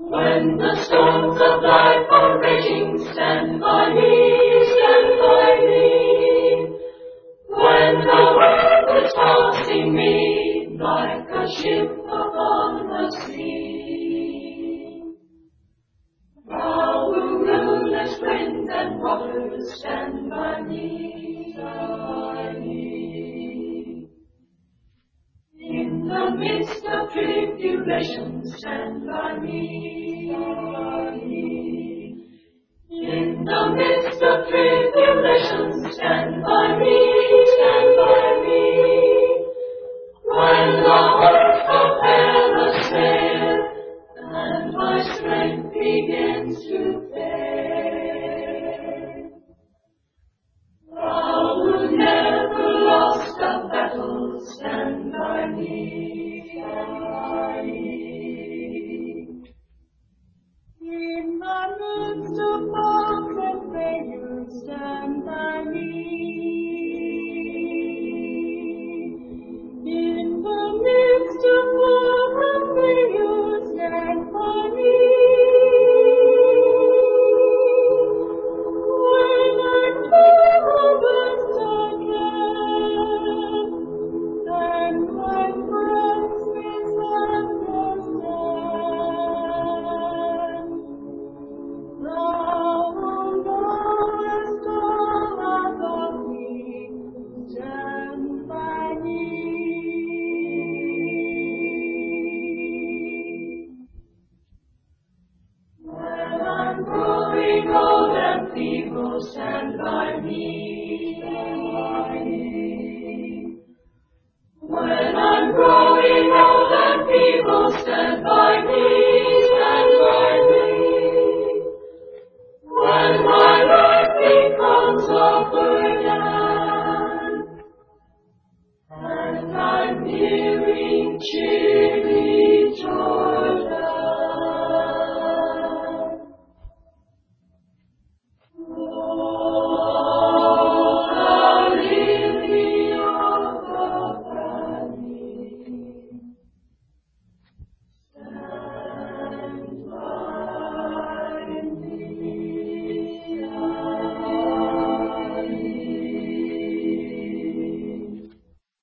When the storms of life are raging, stand by me, stand by me. When the world is tossing me like a ship upon the sea. Thou who rulest wind and waters, stand by me, by me. In the midst of tribulation, stand by me, by me. In the midst of tribulation, stand by me, stand by me. When the host of hell assail, and my strength begins to fail. Thou who never lost a battle, stand by me, by me. In the midst of foes and failures, stand by me. In the midst of foes and failures, stand by me. When I feel the best I can, and my friends misunderstand. Thou who knowest all about me, stand by me. When I'm growing old and feeble, stand by me, by me. When I'm growing old and feeble, stand by me, stand by me. When my life becomes a burden, and I'm nearing